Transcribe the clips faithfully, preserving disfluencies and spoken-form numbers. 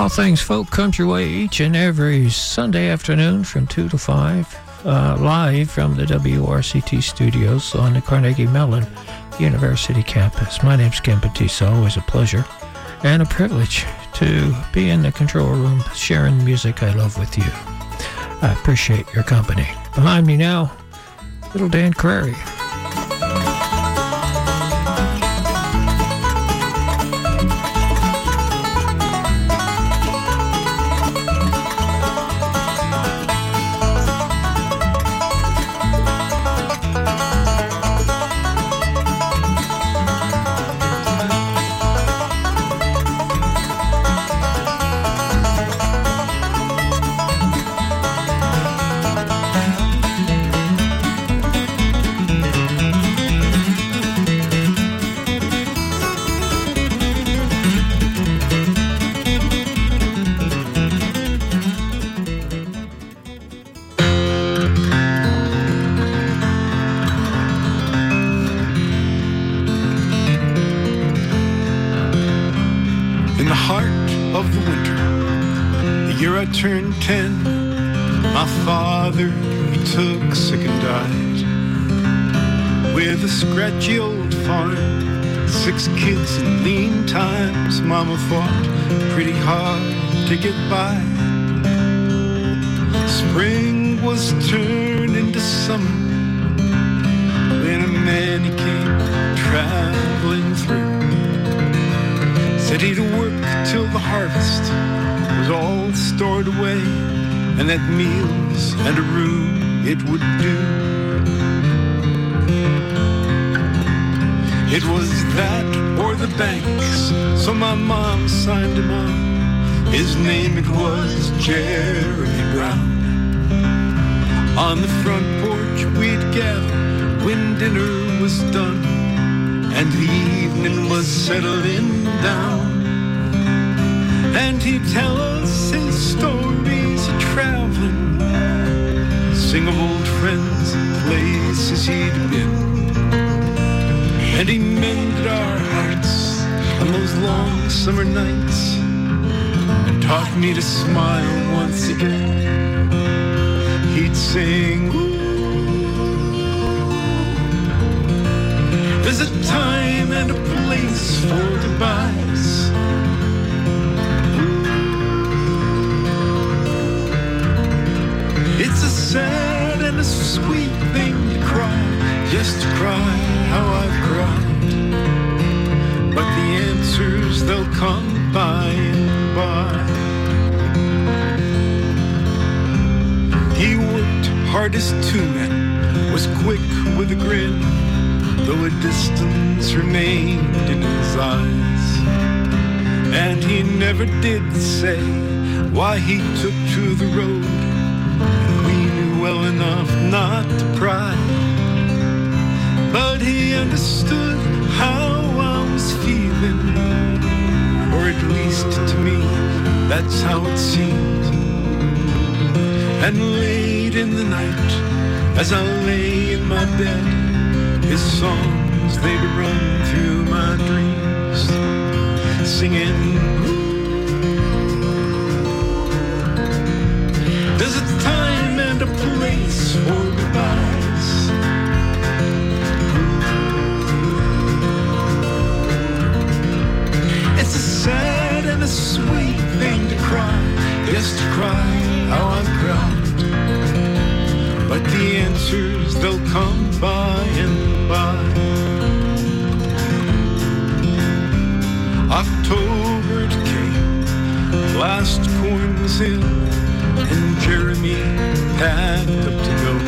All Things Folk comes your way each and every Sunday afternoon from two to five, uh, live from the W R C T studios on the Carnegie Mellon University campus. My name's Ken Batista. Always a pleasure and a privilege to be in the control room sharing the music I love with you. I appreciate your company. Behind me now, little Dan Crary. Turned ten, my father, he took sick and died. With a scratchy old farm, six kids in lean times, Mama fought pretty hard to get by. Spring was turned into summer when a man he came traveling through. Said he'd work till the harvest was all stored away, and that meals and a room it would do. It was that or the banks, so my mom signed him on. His name it was Jeremy Brown. On the front porch we'd gather when dinner was done, and the evening was settling down. And he'd tell us his stories of traveling, sing of old friends and places he'd been. And he mended our hearts on those long summer nights and taught me to smile once again. He'd sing, there's a time and a place for goodbyes. It's a sad and a sweet thing to cry, just to cry how I've cried. But the answers, they'll come by and by. He worked hard as two men, was quick with a grin, though a distance remained in his eyes. And he never did say why he took to the road. Well enough not to pry, but he understood how I was feeling, or at least to me that's how it seemed. And late in the night, as I lay in my bed, his songs they'd run through my dreams, singing, there's a time and a place for goodbyes. It's a sad and a sweet thing to cry, just to cry how I've cried. But the answers, they'll come by and by. October came, last corn was in, and Jeremy packed up to go.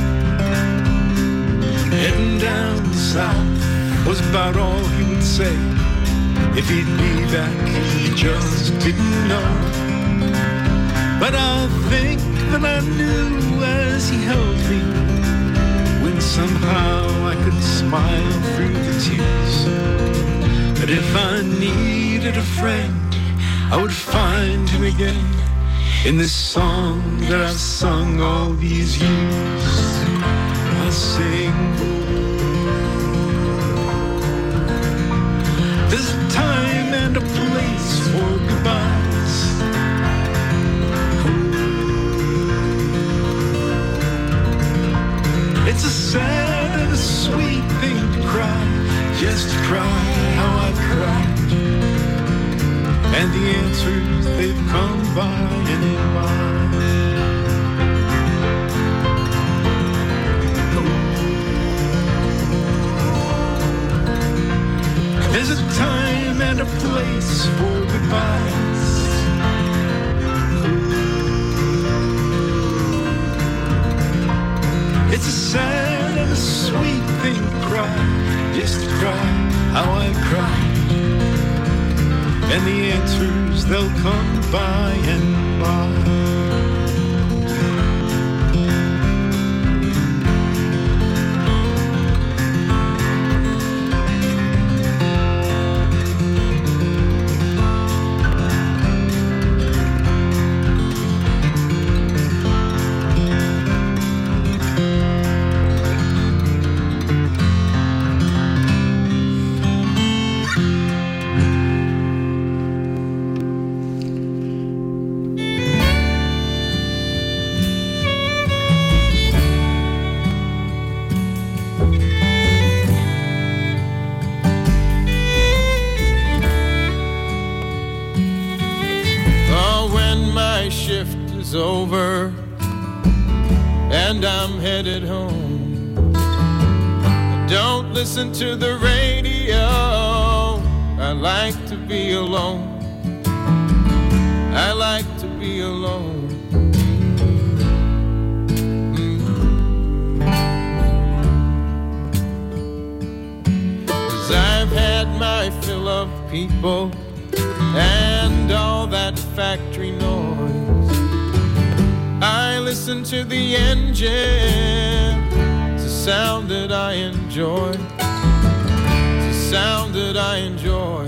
Heading down south was about all he would say. If he'd be back, he just didn't know. But I think that I knew as he held me, when somehow I could smile through the tears, that if I needed a friend, I would find him again in this song that I've sung all these years. I sing, there's a time and a place for goodbyes. It's a sad and a sweet thing to cry, just to cry how I've cried. And the answers, they've come by and by. There's a time and a place for goodbyes. It's a sad and a sweet thing to cry, just to cry how I've cried. And the answers, they'll come by and by. Over and I'm headed home. I don't listen to the radio, I like to be alone. I like to be alone. Mm-hmm. 'Cause I've had my fill of people and all that factory noise. I listen to the engine, it's a sound that I enjoy, it's a sound that I enjoy.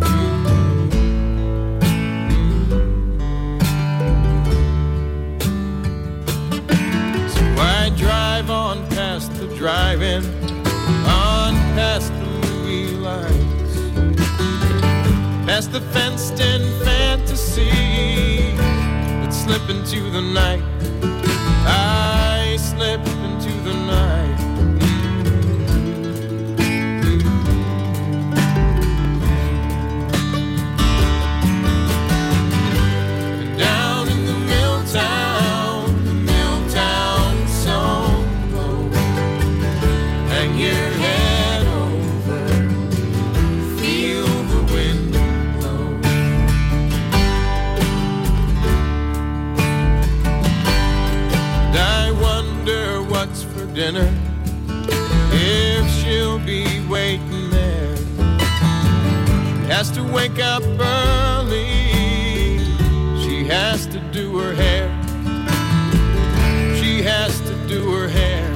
So I drive on past the drive-in, on past the movie lights, past the fenced-in fantasy, slip into the night. I slip into the night. And down in the mill town, the mill town solo, hang your head over, feel the wind blow. Dinner, if she'll be waiting there. She has to wake up early, she has to do her hair, she has to do her hair.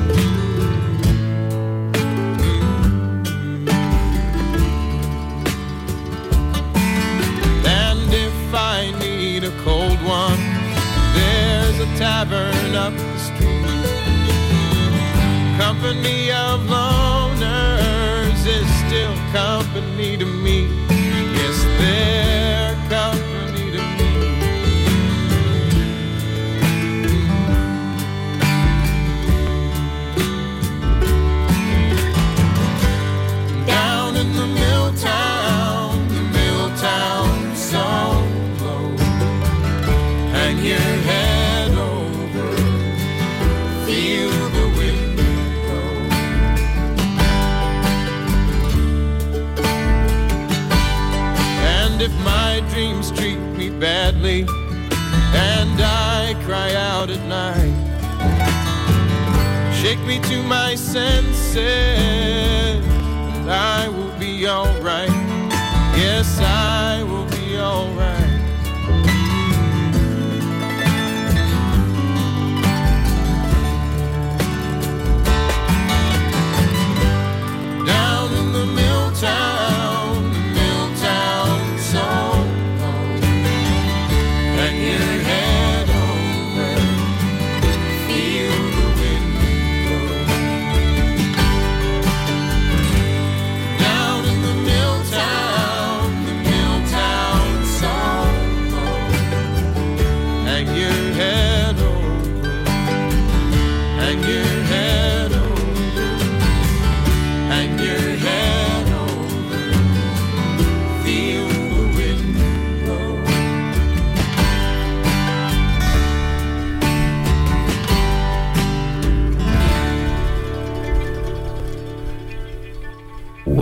And if I need a cold one, there's a tavern up the street. Company of loners is still company to me. Yes, they're company to me. Down in the mill town, the mill town solo, hang your head over, feel the wind. If my dreams treat me badly and I cry out at night, shake me to my senses and I will be alright. Yes, I will be alright. Down in the mill town, the mill town solo, hang your head over, feel the wind blow. Down in the mill town, the mill town solo, hang your head over, hang your head.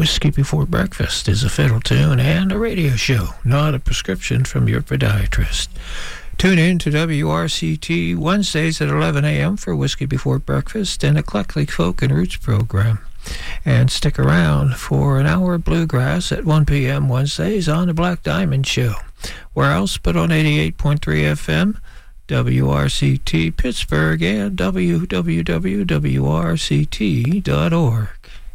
Whiskey Before Breakfast is a fiddle tune and a radio show, not a prescription from your podiatrist. Tune in to W R C T Wednesdays at eleven a.m. for Whiskey Before Breakfast, an eclectic folk and roots program. And stick around for an hour of bluegrass at one p.m. Wednesdays on The Black Diamond Show. Where else but on eighty-eight point three F M, W R C T Pittsburgh, and w w w dot w r c t dot org.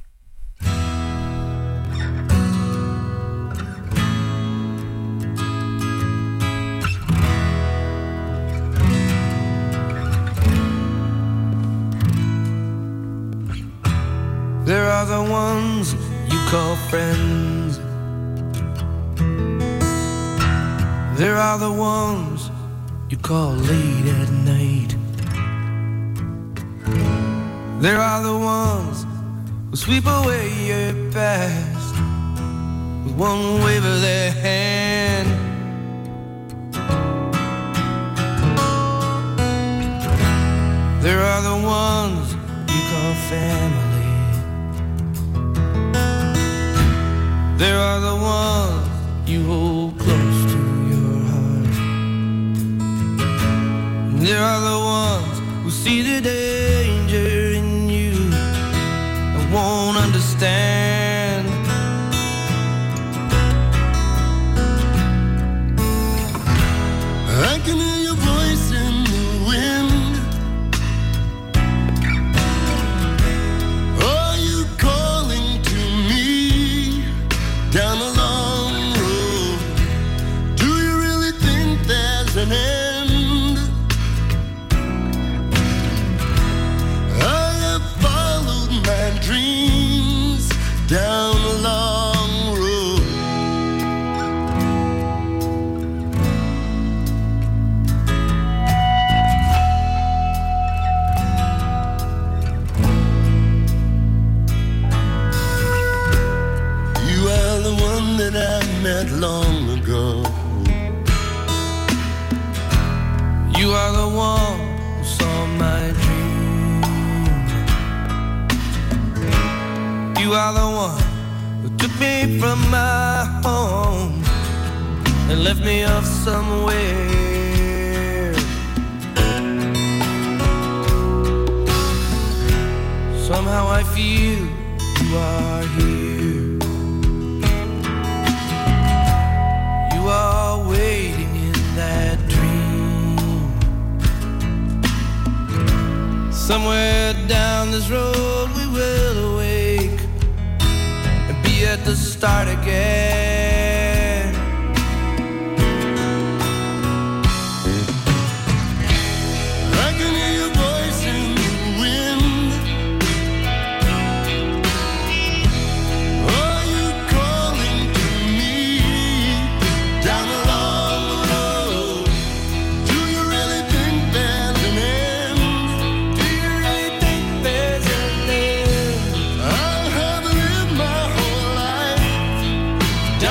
There are the ones you call friends. There are the ones you call late at night. There are the ones who sweep away your past with one wave of their hand. There are the ones you call family. There are the ones you hold close to your heart. And there are the ones who see the danger in you and won't understand. I can hear your voice in the wind. Are you calling to me down a long road? Do you really think there's an end? I have followed my dreams down a long road. You are the one that I met long ago. You are the one who saw my dream. You are the one who took me from my home and left me off somewhere. Somehow I feel you are here. You are waiting in that dream. Somewhere down this road we will awake and be at the start again. I can hear your voice in the wind. Are you calling to me down a long road? Do you really think there's an end? Do you really think there's an end? I have lived my whole life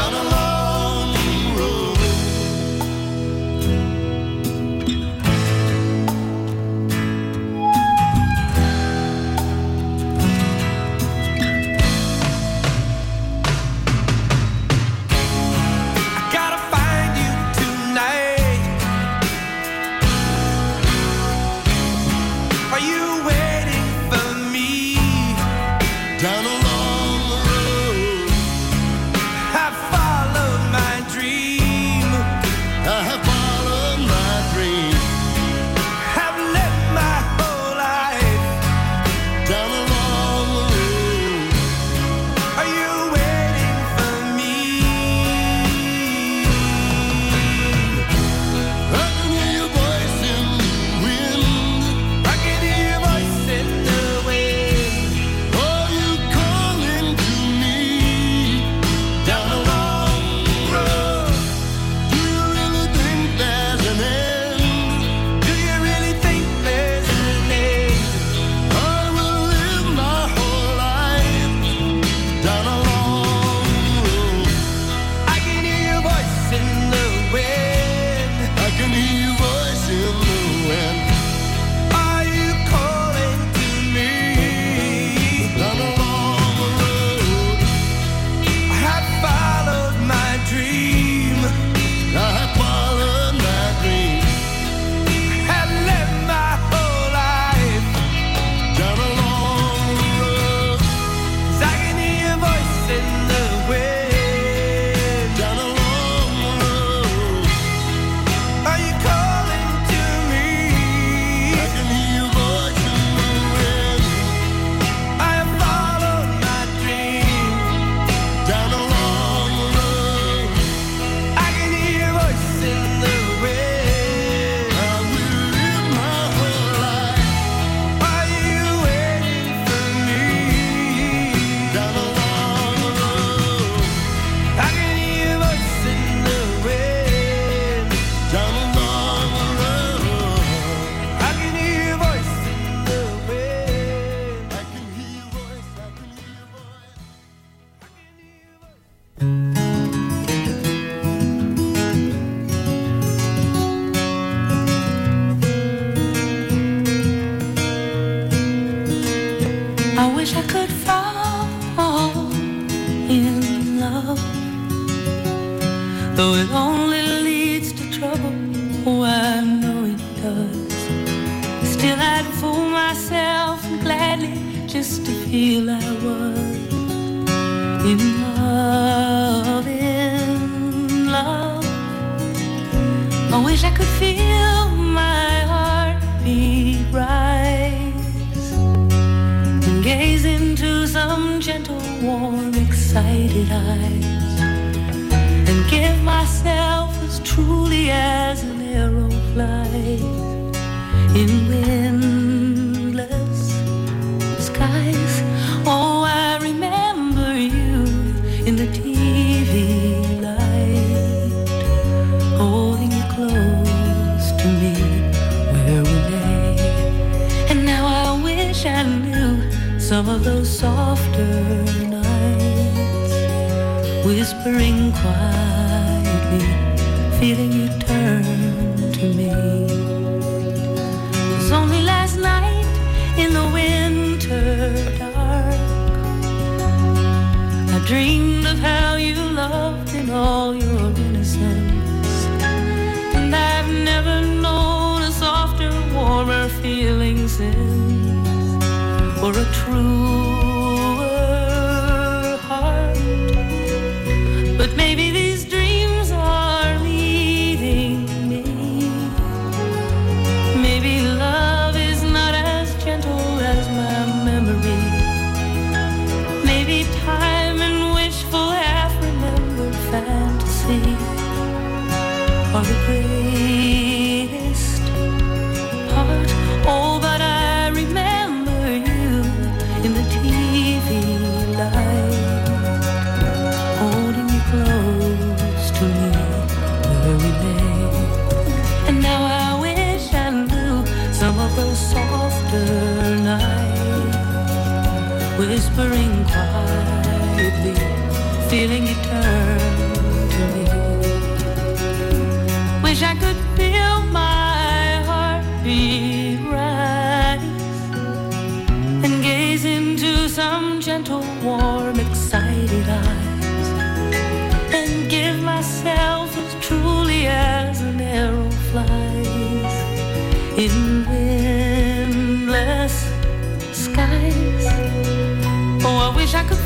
wish I could fall in love, though it only leads to trouble. Oh, I know it does. Still I'd fool myself gladly just to feel I was in love, in love. I wish I could feel my heart beat rise and gaze into some gentle, warm, excited eyes, and give myself as truly as an arrow flies in windless skies. Oh, I remember you in the T V light, holding you close to me where we lay. And now I wish I knew some of those softer nights, whispering quietly, feeling you turn to me. It was only last night in the winter dark I dreamed of how you loved in all your innocence, and I've never known a softer, warmer feeling since, or a truer heart. But maybe these dreams are leading me. Maybe love is not as gentle as my memory. Maybe time and wishful half-remembered fantasy are the greatest part. Oh, but I remember you in the T V light, holding you close to me where we lay. And now I wish I knew some of those softer nights, whispering quietly, feeling you turn to me. Wish I could feel my heart beat rise and gaze into some gentle, warm, excited eyes, and give myself as truly as an arrow flies in windless skies. Oh, I wish I could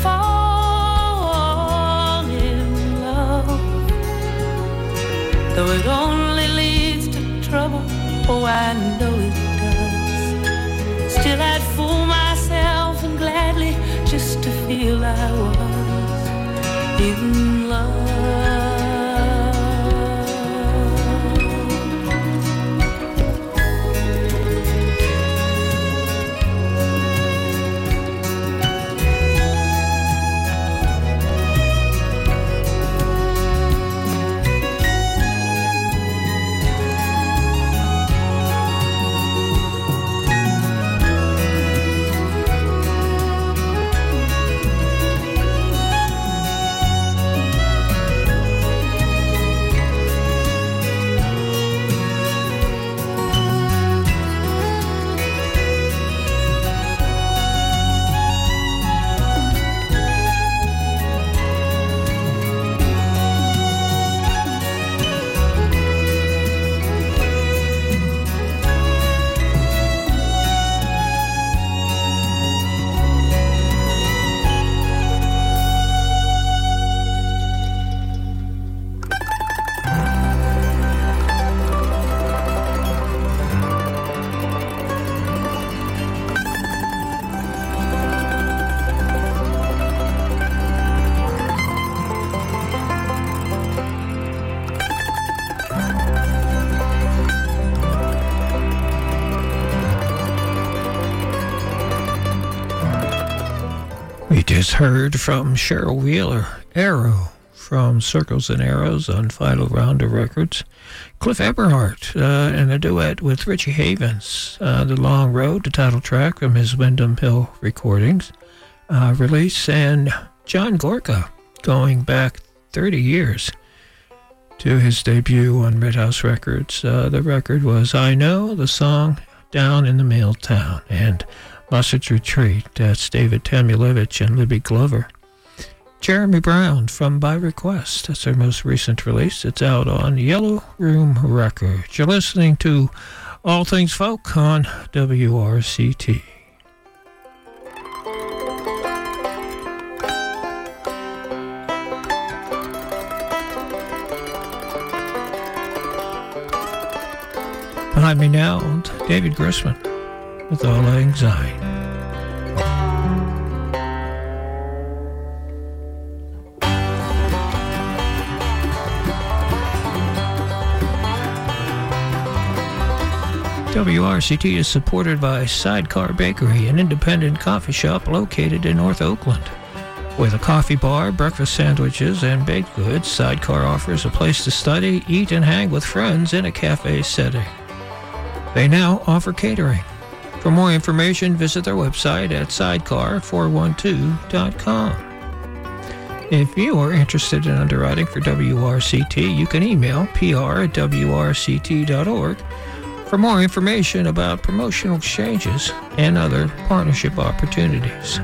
fall in love, though it only leads to trouble. Oh, I know it does. Still I'd fool myself and gladly just to feel I was in love. We just heard from Cheryl Wheeler, Arrow, from Circles and Arrows on Final Rounder Records. Cliff Eberhardt uh, in a duet with Richie Havens, uh, The Long Road, the title track from his Windham Hill recordings uh, release, and John Gorka going back thirty years to his debut on Red House Records. Uh, the record was I Know, the song Down in the Mill Town, and Blessed Retreat. That's David Tamulevich and Libby Glover. Jeremy Brown from By Request. That's their most recent release. It's out on Yellow Room Records. You're listening to All Things Folk on W R C T. Behind me now, David Grisman with All Lang Syne. W R C T is supported by Sidecar Bakery, an independent coffee shop located in North Oakland. With a coffee bar, breakfast sandwiches, and baked goods, Sidecar offers a place to study, eat, and hang with friends in a cafe setting. They now offer catering. For more information, visit their website at sidecar four one two dot com. If you are interested in underwriting for W R C T, you can email P R at W R C T dot org for more information about promotional exchanges and other partnership opportunities.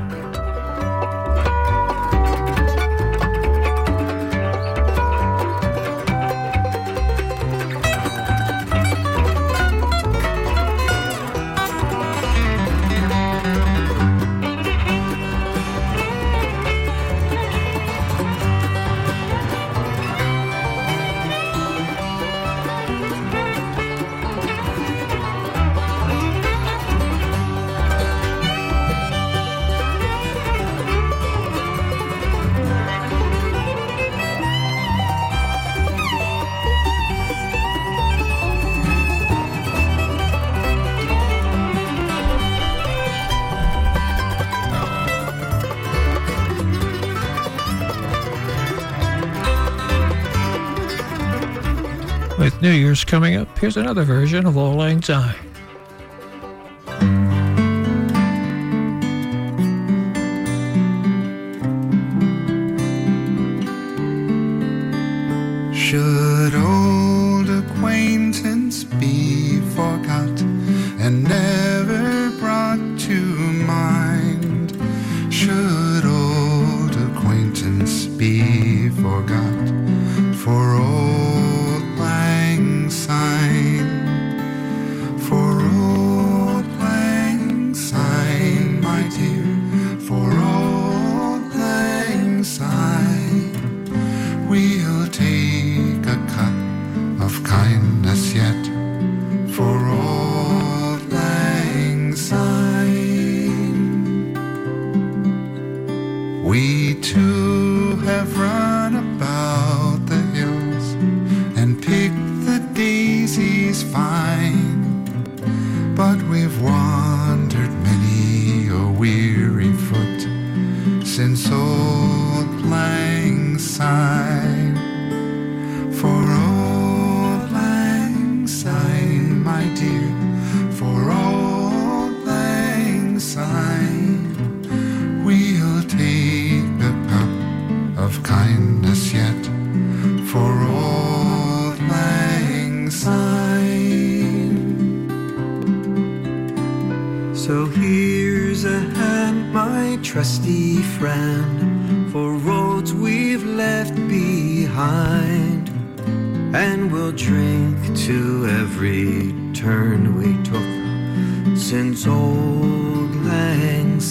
With New Year's coming up, here's another version of All Lang Syne. Should old acquaintance be forgot and never brought to mind? Should old acquaintance be forgot for old Lang Syne? For old Lang Syne, my dear, for old Lang Syne, we'll take a cup of kindness yet for old Lang Syne. We too have run about the hills and picked the daisies fine, but we've wandered many a weary foot since old Lang Syne. For old Lang Syne, my dear, for old Lang Syne, we'll take a cup of kindness yet for old Lang Syne. So here's a hand, my trusty friend, for roads we've left behind, and we'll drink to every turn we took since old Lang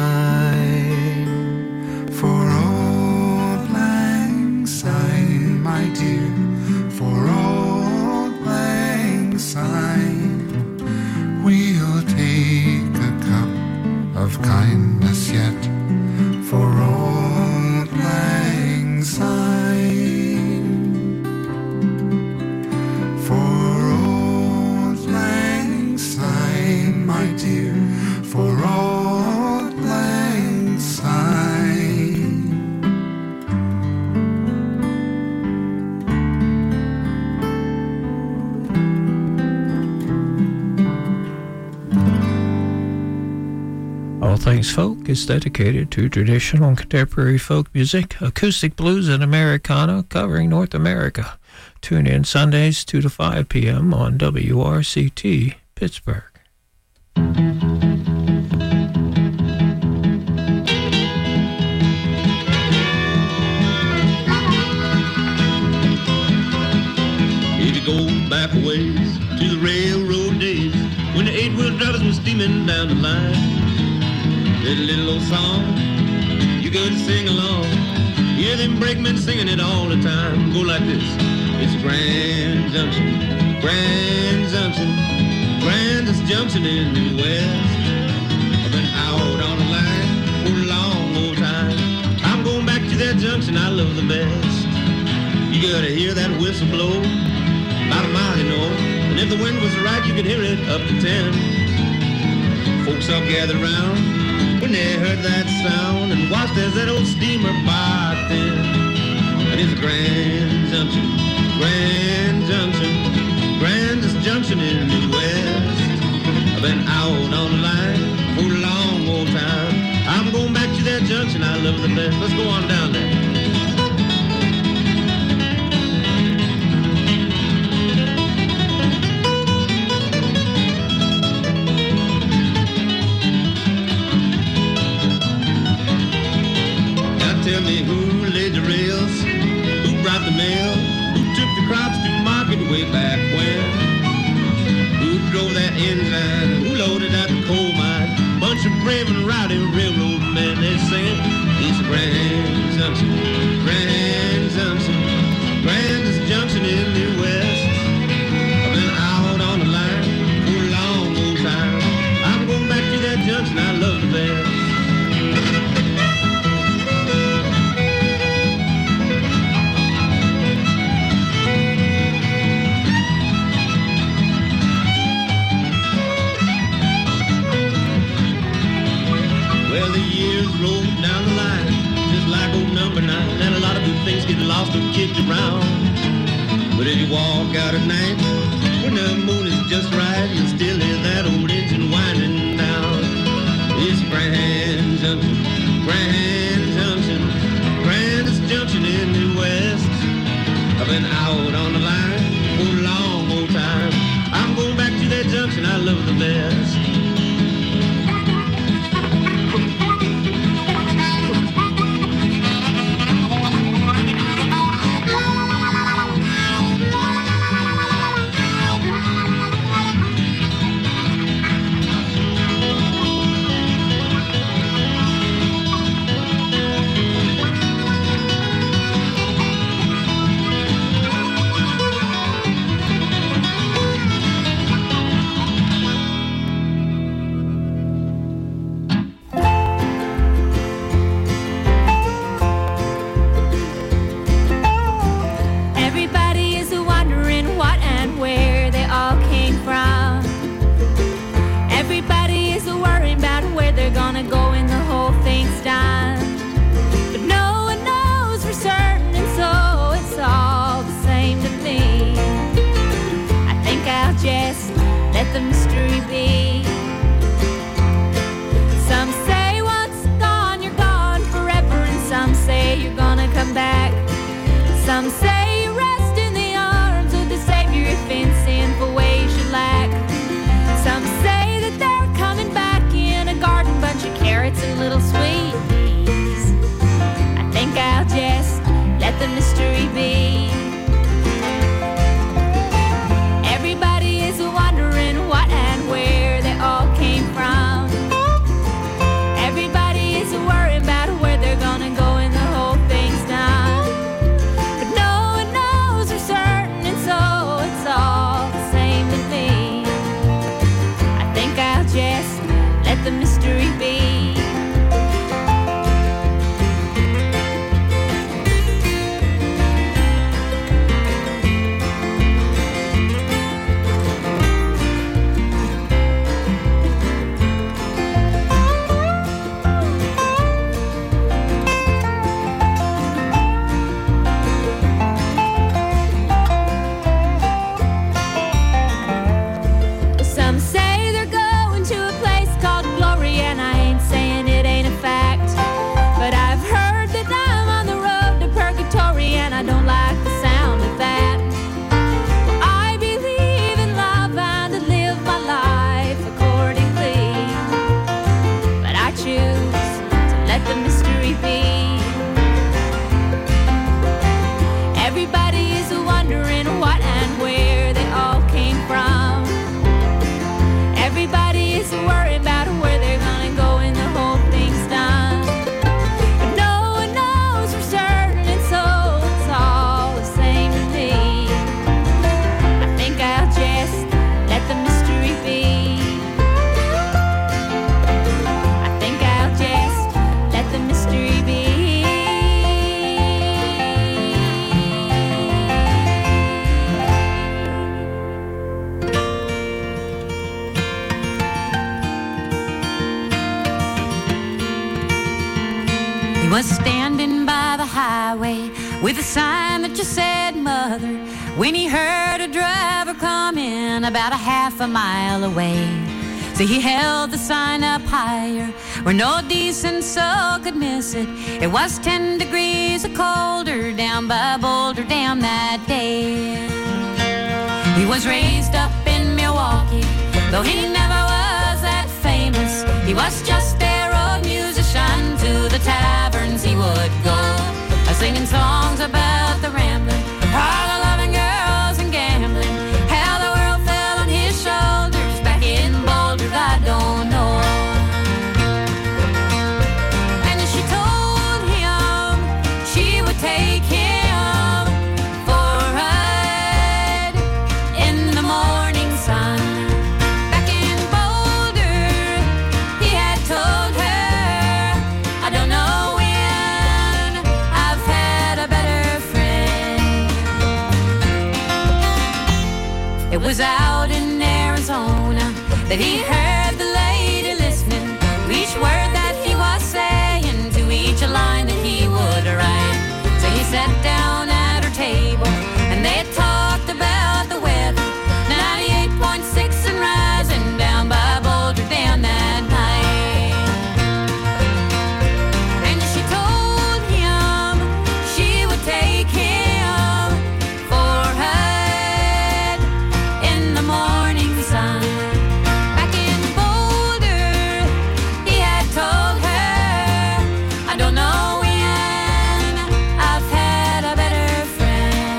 Syne. For old Lang Syne, my dear, for old Lang Syne, we'll take a cup of kindness yet for old Lang Syne. For old Lang Syne, my dear, for old Lang Syne. All Things Folk is dedicated to traditional and contemporary folk music, acoustic blues, and Americana covering North America. Tune in Sundays two to five p.m. on W R C T Pittsburgh. steaming down the line. That little old song, you go to sing along. Hear them brakemen singing it all the time. Go like this. It's Grand Junction, Grand Junction, grandest junction in the West. I've been out on the line for a long old time. I'm going back to that junction I love the best. You gotta hear that whistle blow, about a mile, you know. And if the wind was right, you could hear it up to ten. Folks all gathered around when they heard that sound and watched as that old steamer barked in. And it's a Grand Junction, Grand Junction, grandest junction in the West. I've been out on the line for a long old time. I'm going back to that junction I love the best. Let's go on down there. Tell me who laid the rails, who brought the mail, who took the crops to market way back when, who drove that engine, who loaded out the coal mine. Bunch of brave and rowdy railroad men, they singing, it's a Grand Junction, Grand Junction, grandest junction in the West. I've been out on the line for a long old time. I'm going back to that junction I love the best. Well, the years roll down the line, just like old number nine, and a lot of good things get lost or kicked around. But if you walk out at night, when the moon is just right, you'll still hear that old engine winding down. It's Grand Junction, Grand Junction, grandest junction in the West. I've been out on the line for a long old time. I'm going back to that junction I love the best. Just let the mystery be. He was standing by the highway with a sign that just said mother when he heard a driver coming about a half a mile away. So he held the sign up higher where no decent soul could miss it. It was ten degrees colder down by Boulder Dam that day. He was raised up in Milwaukee, though he never was that famous. He was just a road musician, to the taverns he would go, singing songs about the rambling, parlor loving girls and gambling. How the world fell on his shoulders back in Boulder, I don't know. And she told him she would take him for a ride in the morning sun. Back in Boulder, he had told her, I don't know when I've had a better friend. It was out in Arizona that he heard the lady listening to each word that he was saying, to each line that he would write. So he sat down at her table and they talked about the weather, ninety-eight point six and rising down by Boulder Dam that night. And she told him she would take him for a ride in the morning sun. Back in Boulder, he had told her, I don't know when I've had a better friend.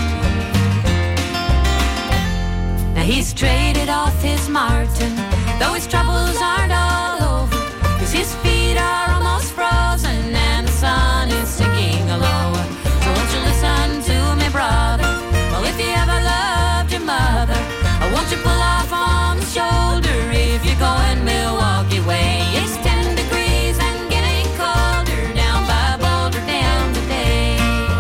Now he's traded off his Martin, though his troubles aren't all over, 'cause his feet are almost frozen and the sun is sinking low. So won't you listen to me, brother? Well, if you ever loved your mother, won't you pull off on the shoulder if you're going Milwaukee way? It's ten degrees and getting colder down by Boulder Dam today.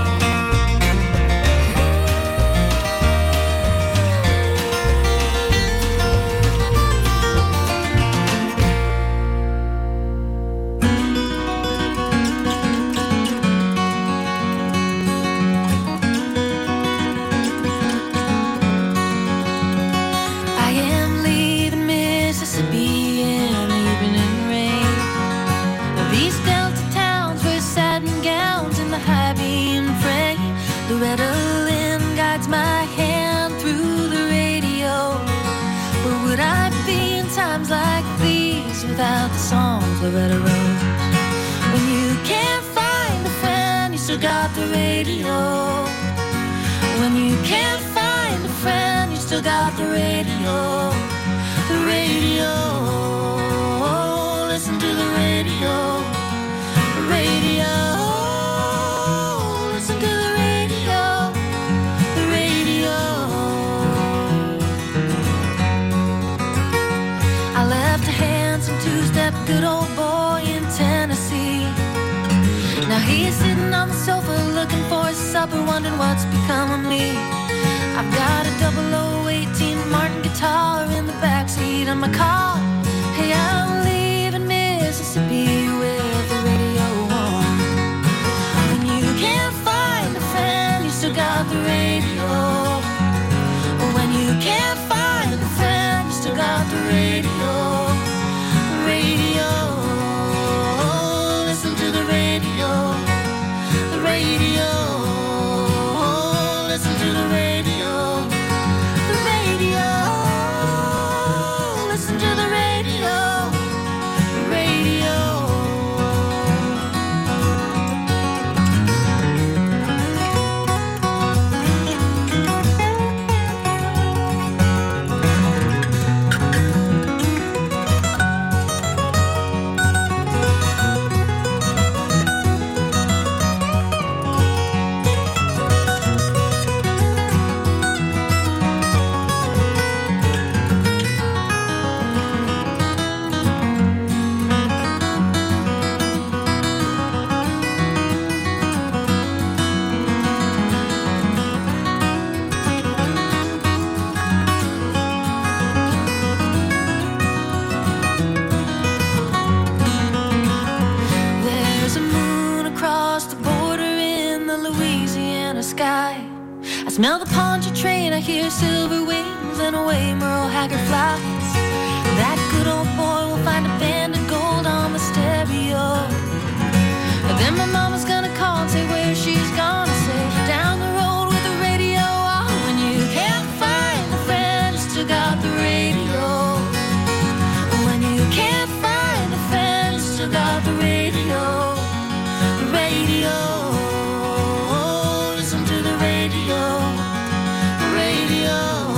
I am leaving Mississippi in the evening rain. Now these delta towns wear satin gowns in the high beam frame. Loretta Lynn guides my hand through the radio. Where would I be in times like these without the songs Loretta wrote? When you can't find a friend, you still got the radio. When you can't find a friend, you still got the radio. The radio. Listen to the radio. The radio. Listen to the radio. The radio. I left a handsome two-step good old boy in Tennessee. Now he's sitting on the sofa looking for his supper, wondering what's become of me. I've got a double oh eighteen Martin guitar in the backseat of my car. Hey, I'm leaving Mississippi with the radio on. When you can't find a friend, you still got the radio. When you can't find a friend, you still got the radio. The radio. Listen to the radio. The radio. Listen to the radio. The radio. Listen to the radio. The radio. sky. I smell the poncho train, I hear silver wings, and away Merle Haggard flies. That good old boy will find a band of gold on the stereo. And then my mama's gonna call and say where she's gone. I say down the road with the radio on. When you can't find a friend, you still got the radio. When you can't find a friend, you still got the radio. The radio. Listen to the radio. The radio.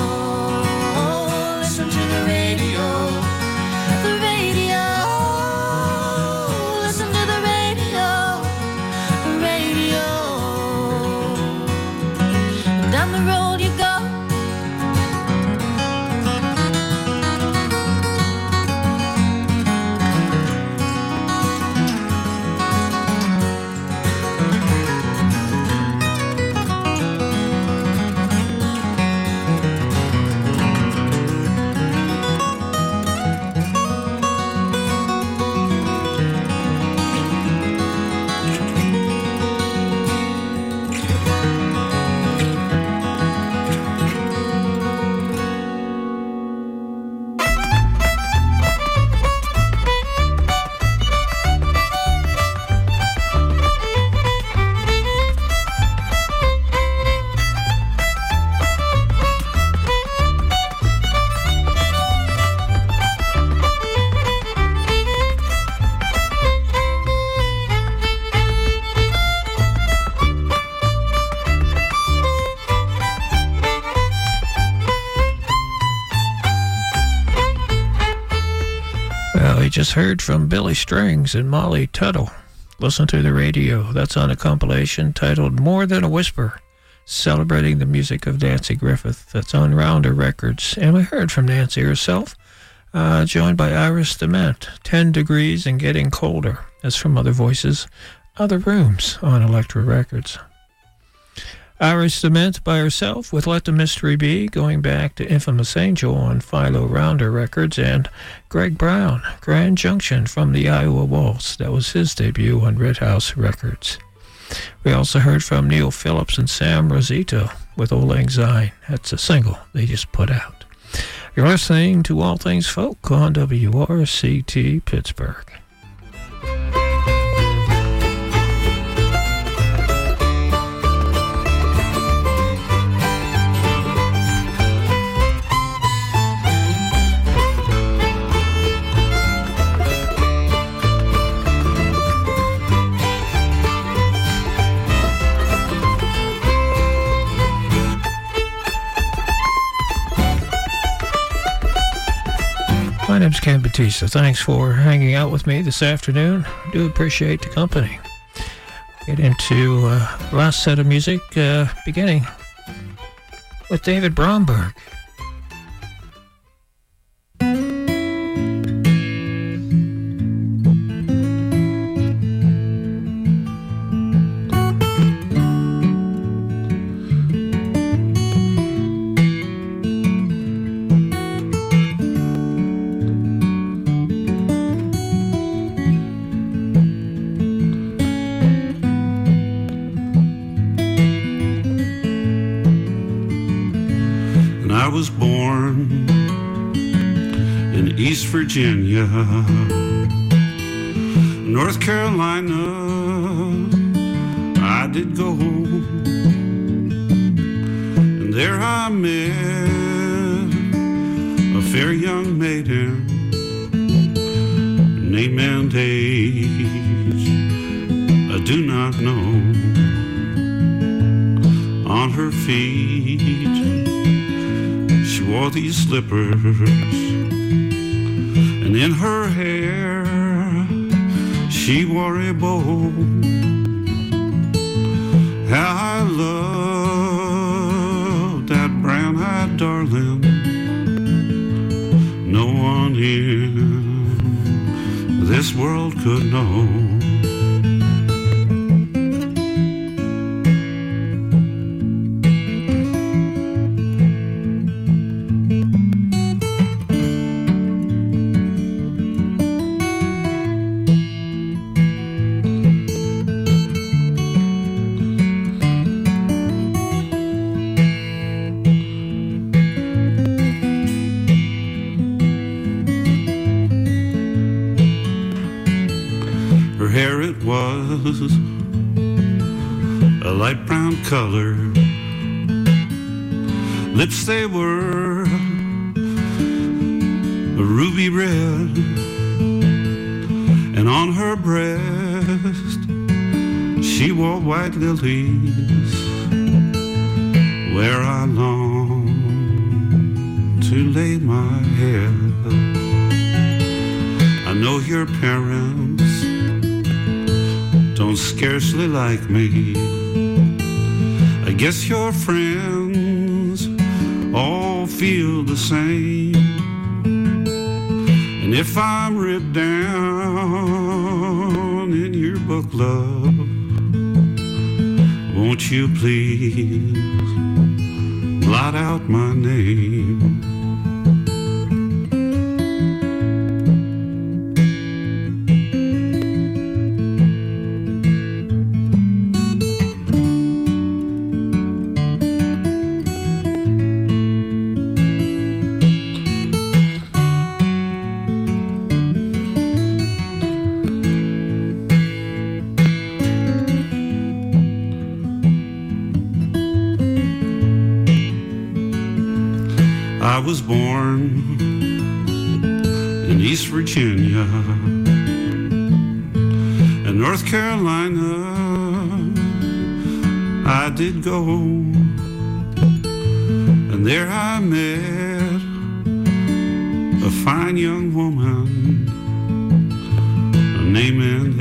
Listen to the radio. The radio. Listen to the radio. The radio. Down the road you go. Just heard from Billy Strings and Molly Tuttle. Listen to the radio. That's on a compilation titled More Than a Whisper, celebrating the music of Nancy Griffith. That's on Rounder Records. And we heard from Nancy herself, uh, joined by Iris DeMent. Ten Degrees and Getting Colder. That's from Other Voices, Other Rooms on Elektra Records. Iris DeMent by herself with Let the Mystery Be, going back to Infamous Angel on Philo Rounder Records, and Greg Brown, Grand Junction from the Iowa Waltz. That was his debut on Red House Records. We also heard from Neil Phillips and Sam Rosito with Old Lang Syne. That's a single they just put out. You're listening to All Things Folk on W R C T Pittsburgh. My name's Ken Batista. Thanks for hanging out with me this afternoon. I do appreciate the company. Get into uh, last set of music, uh, beginning with David Bromberg. Was born in East Virginia, North Carolina, I did go, and there I met a fair young maiden name and age I do not know. On her feet she wore these slippers, and in her hair she wore a bow. How I loved that brown-eyed darling, no one in this world could know. it was, a light brown color. Lips they were a ruby red, and on her breast she wore white lilies, where I long to lay my head. I know your parents don't scarcely like me. I guess your friends all feel the same. And if I'm written down in your book, love, won't you please blot out my name? I was born in East Virginia and North Carolina. I did go, and there I met a fine young woman, her name and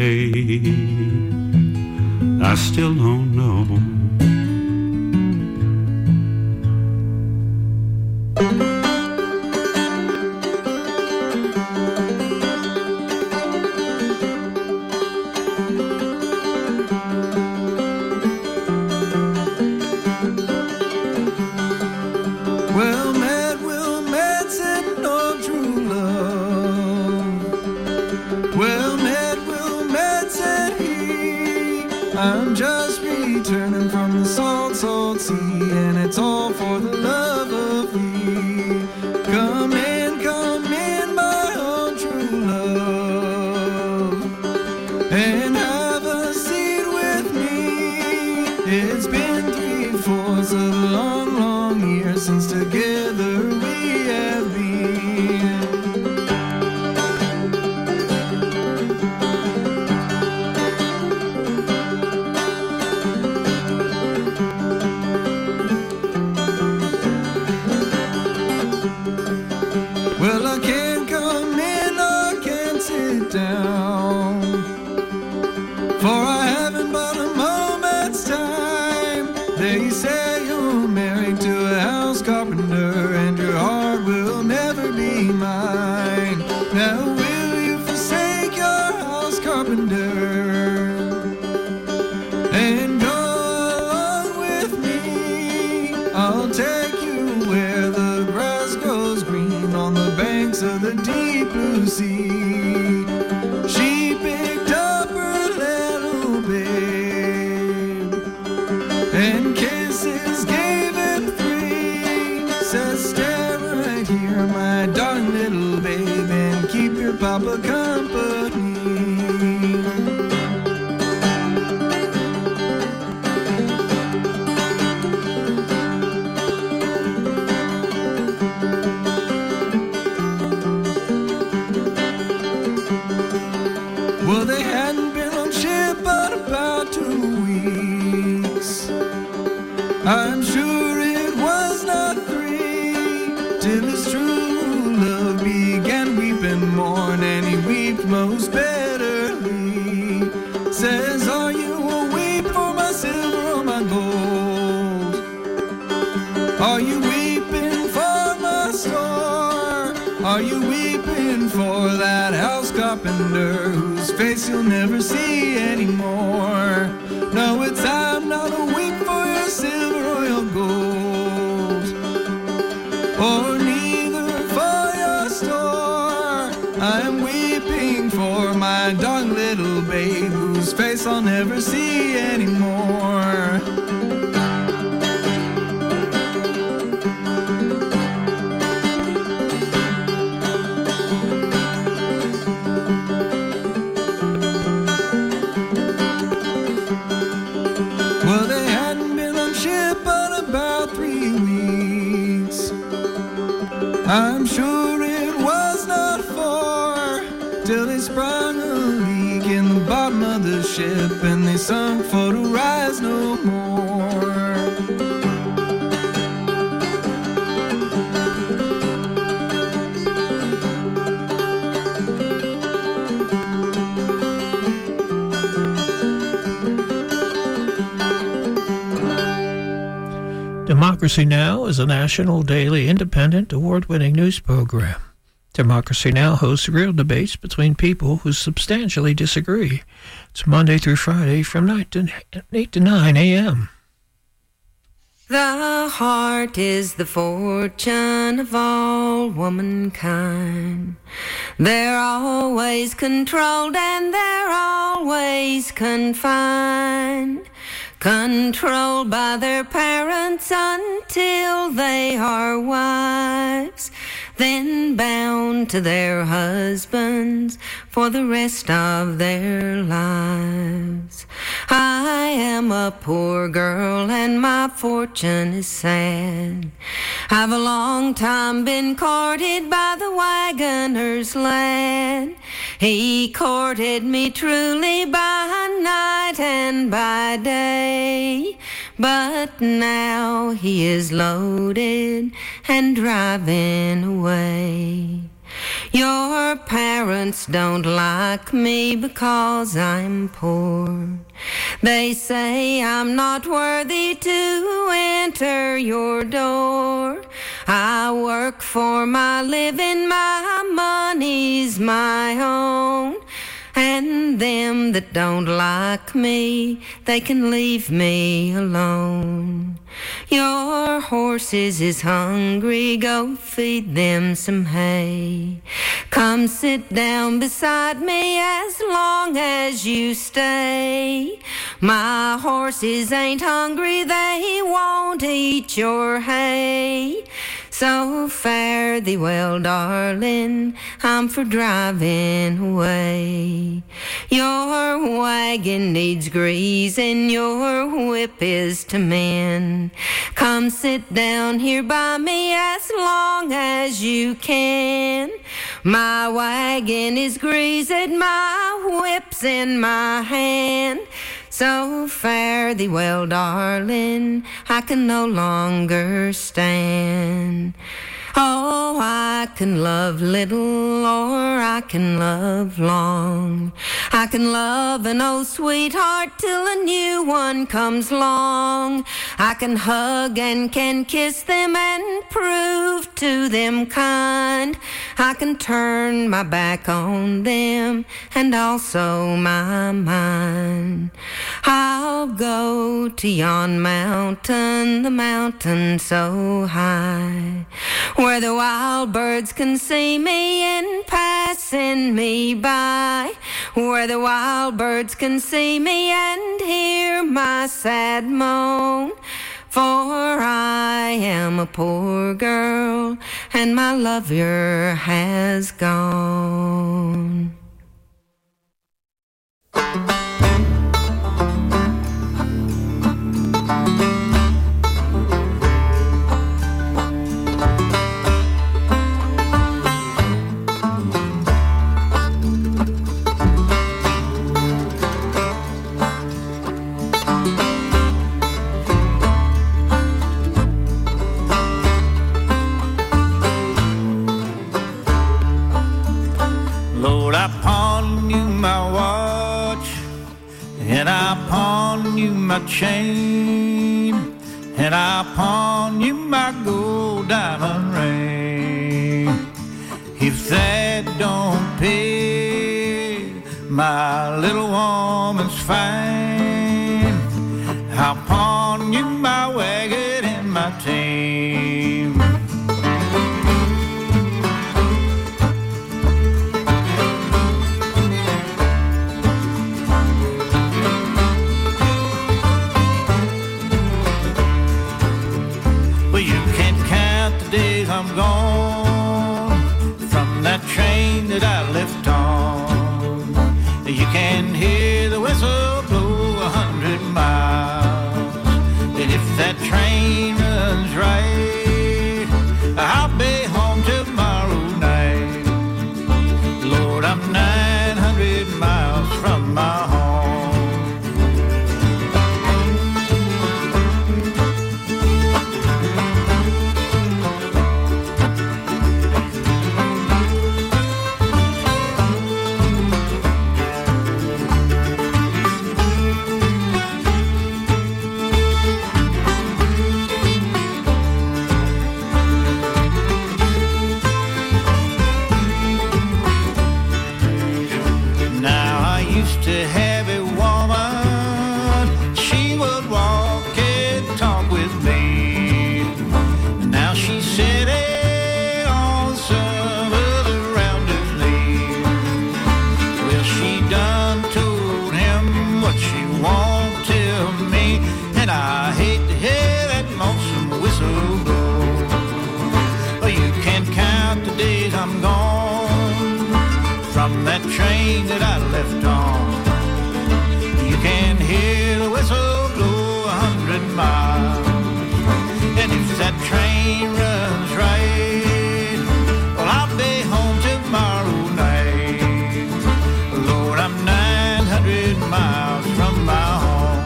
age I still don't know. I'm just returning from the salt, salt sea, and it's all for the love of thee. Come in, come in, my own true love, and have a seat with me. It's been three-fourths of a long, long year since together we have been. Well, I can't come in, I can't sit down, for I haven't but a moment's time. They say you're married to a house carpenter, and your heart will never be mine. Now will you forsake your house carpenter and go along with me? I'll take you where the grass grows green on the banks of the deep blue sea. She picked up her little babe and kisses gave him three. Says, stay right here, my darling little babe, and keep your papa company. Well, they hadn't been on ship but about two weeks. I'm sure it was not three till his true love began weeping morn, and he wept most bitterly. Says, are you a weep for my silver or my gold? Are you weeping for my store? Are you weeping for that house carpenter whose face you'll never see anymore? No, it's I'm not a weep for your silver or your gold, or neither for your store. I'm weeping for my darling little babe whose face I'll never see anymore. I'm sure it was not far till they sprung a leak in the bottom of the ship, and they sunk for to rise no more. Democracy Now! Is a national, daily, independent, award-winning news program. Democracy Now! Hosts real debates between people who substantially disagree. It's Monday through Friday from eight to nine a.m. The heart is the fortune of all womankind. They're always controlled and they're always confined. Controlled by their parents until they are wives, then bound to their husbands for the rest of their lives. I am a poor girl and my fortune is sad. I've a long time been courted by the wagoner's lad. He courted me truly by night and by day, but now he is loaded and driving away. Your parents don't like me because I'm poor. They say I'm not worthy to enter your door. I work for my living, my money's my own. And them that don't like me, they can leave me alone. Your horses is hungry, go feed them some hay. Come sit down beside me as long as you stay. My horses ain't hungry, they won't eat your hay. So fare thee well, darling, I'm for driving away. Your wagon needs greasing, your whip is to mend. Come sit down here by me as long as you can. My wagon is greased, my whip's in my hand. So fare thee well, darling, I can no longer stand. Oh, I can love little or I can love long. I can love an old sweetheart till a new one comes along. I can hug and can kiss them and prove to them kind. I can turn my back on them and also my mind. I'll go to yon mountain, the mountain so high, where the wild birds can see me in passing me by, where the wild birds can see me and hear my sad moan. For I am a poor girl and my lover has gone. Lord, I pawn you my watch, and I pawn you my chain, and I pawn you my gold diamond ring. If that don't pay, my little woman's fine. I'll pawn you my wagon and my team. Days I'm gone from that train that I left on. You can hear the whistle blow a hundred miles. what she won't tell me, and I hate to hear that lonesome whistle blow. Oh, you can't count the days I'm gone from that train that I left on. You can hear the whistle blow a hundred miles, and if that train runs right, well, I'll be home tomorrow night. Lord, I'm nine hundred miles from my home.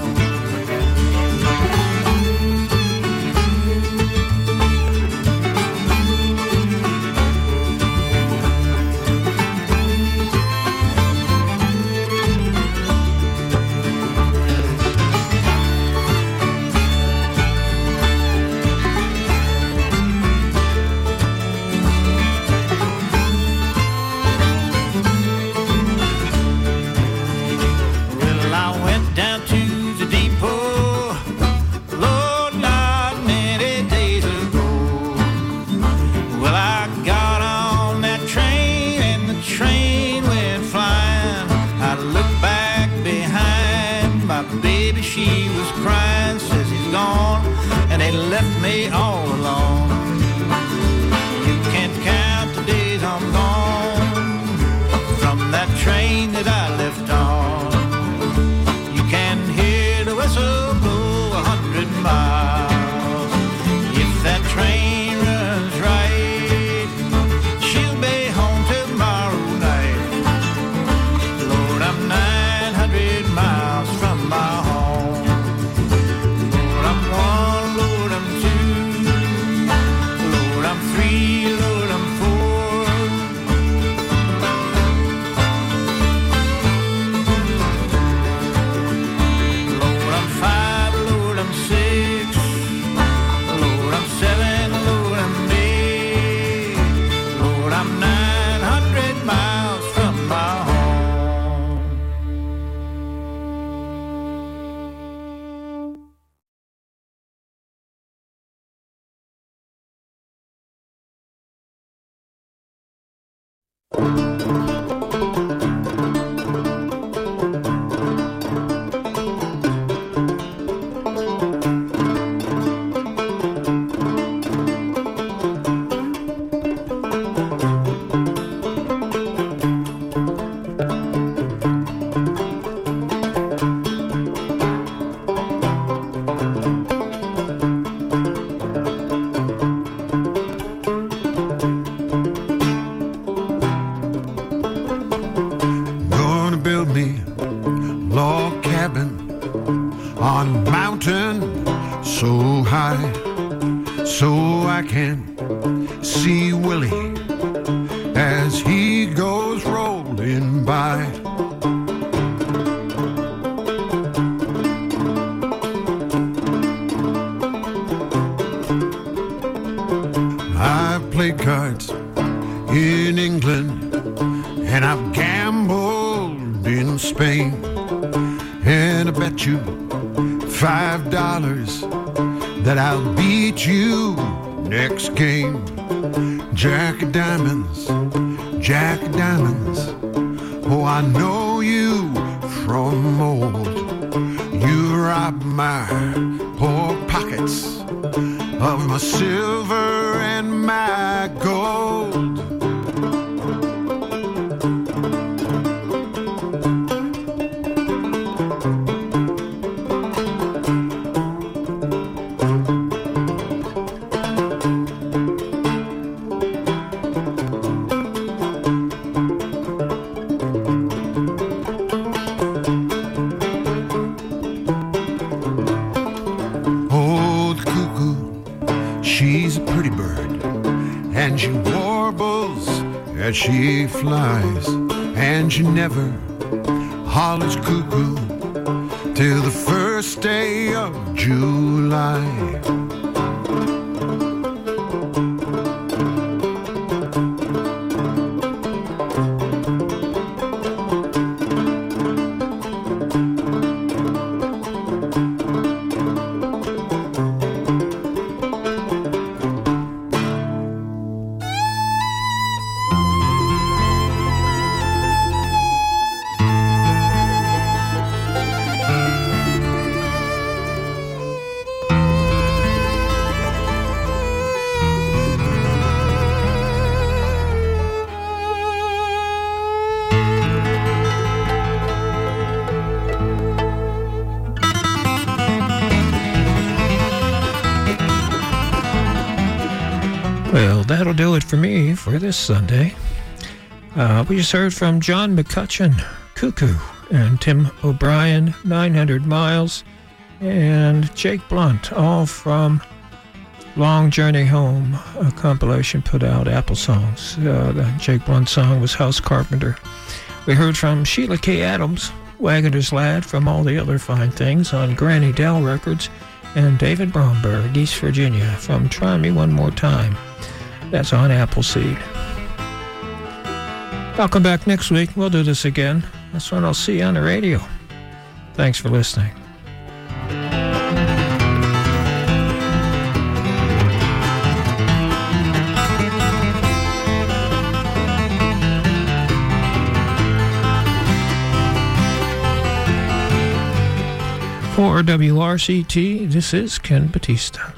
Left me all alone. You can't count the days I'm gone from that train that I left on. You can hear the whistle blow a hundred miles. If that train runs right, she'll be home tomorrow night. Lord, I'm nine hundred miles from my home. Lord, I'm one. That I'll beat you next game. Jack of diamonds, Jack of diamonds. Oh, I know you from old. You robbed my poor pockets of my silver and my gold. As she flies, and she never hollers cuckoo till the first day of July. Well, that'll do it for me for this Sunday. Uh, we just heard from John McCutcheon, Cuckoo, and Tim O'Brien, nine hundred miles, and Jake Blunt, all from Long Journey Home, a compilation put out, Apple Songs. Uh, the Jake Blunt song was House Carpenter. We heard from Sheila K. Adams, Wagoner's Lad, from All the Other Fine Things on Granny Dell Records, and David Bromberg, East Virginia, from Try Me One More Time. That's on Appleseed. I'll come back next week. We'll do this again. That's when I'll see you on the radio. Thanks for listening. For W R C T, this is Ken Batista.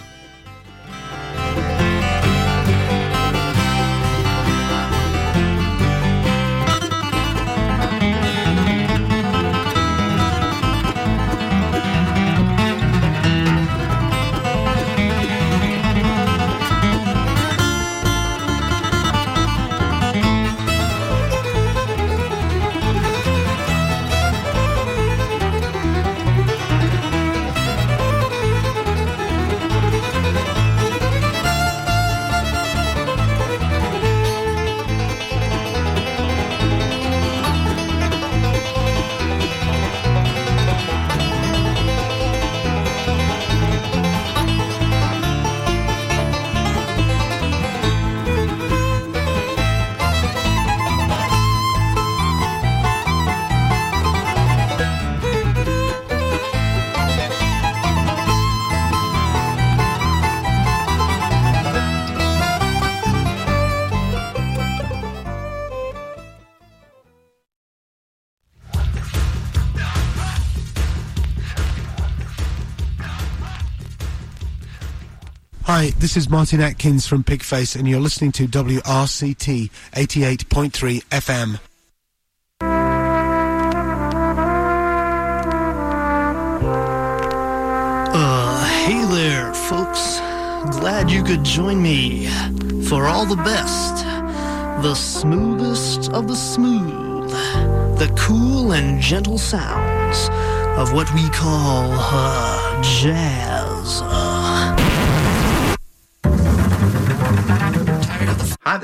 Hi, this is Martin Atkins from Pigface, and you're listening to W R C T eighty-eight point three F M. Uh, hey there, folks. Glad you could join me for all the best, the smoothest of the smooth, the cool and gentle sounds of what we call, uh, jazz.